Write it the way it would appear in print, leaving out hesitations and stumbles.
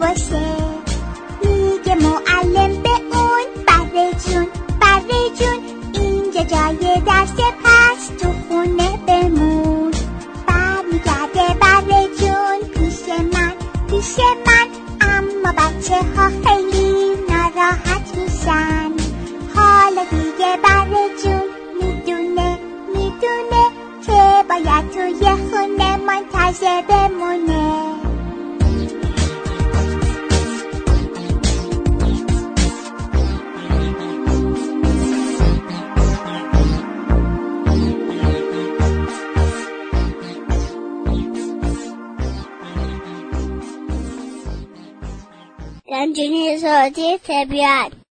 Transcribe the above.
باشه. میگه معلم به اون بره جون اینجا جای درس، پس تو خونه بمون. برمیگرده بره جون پیش من اما بچه ها خیلی ناراحت میشن. حالا دیگه بره جون میدونه که باید توی خونه منتظر بمونه. رنجینی صوتی طبیعت